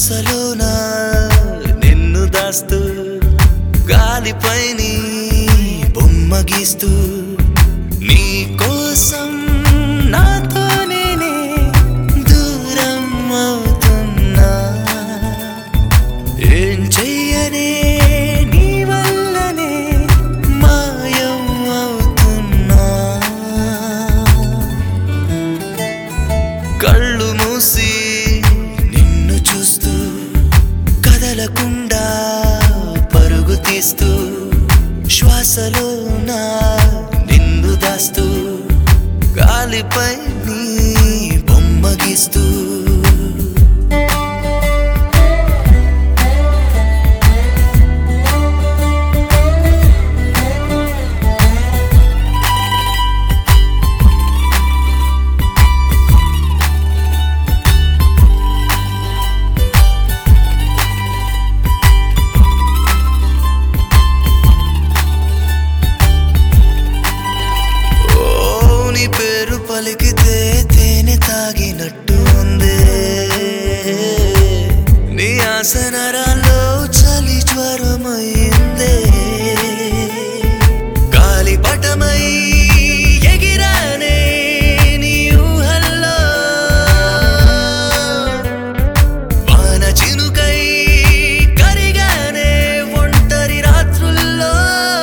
శ్వాసలోన నిన్ను దాస్తూ గాలిపై నీ బొమ్మ గీస్తూ నీ కోసం నాతో నేనే దూరం అవుతున్నా ఏం చెయ్యనే నీ వల్లనే మాయం అవుతున్నా కళ్ళు మూసి నిన్ను చూస్తూ కదలకుండా పరుగు తీస్తూ శ్వాసలోన నిన్ను దాస్తూ గాలిపై నీ బొమ్మ గీస్తూ పలికితే తేనె తాగినట్టు ఉందే నీ ఆసనరాల్లో చలి జ్వరమైందే గాలిపటమై ఎగిరానే నీ ఊహల్లో వాన చినుకై కరిగానే ఒంటరి రాత్రుల్లో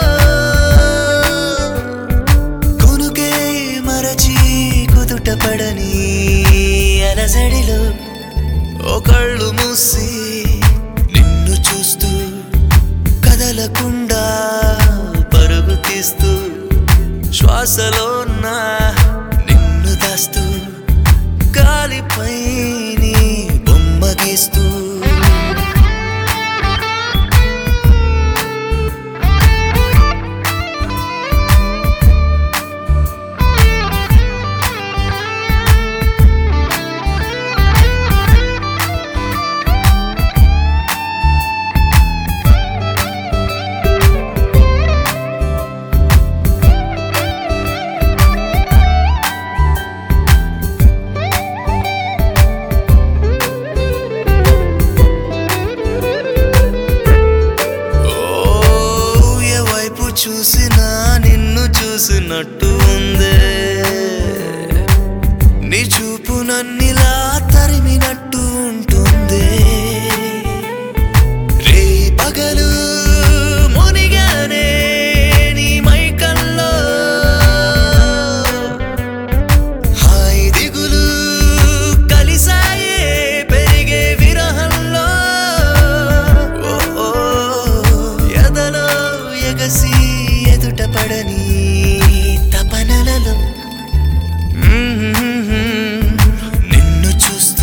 కొనుకే మరచి పడని అలజడిలో ఓ కళ్ళు మూసి నిన్ను చూస్తూ కదలకుండా పరుగు తీస్తూ శ్వాసలో నా నిన్ను దాస్తూ గాలిపై నీ బొమ్మ గీస్తూ చూసినా నిన్ను చూసినట్టు ఉందే నీ చూపు నన్నిలా తరిమినట్టు ఉంటుంది రే పగలు మునిగానే నీ మైకల్లో హాయి దిగులు కలిసాయే పెరిగే విరహంలో ఎదలో ఎగసి ఎదుట పడని తపనలలో నిన్ను చూస్తూ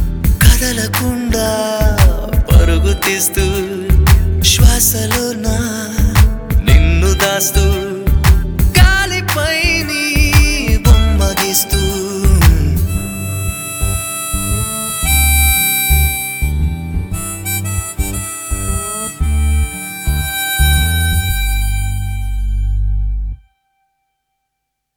కదలకుండా పరుగు తీస్తూ శ్వాసలో నా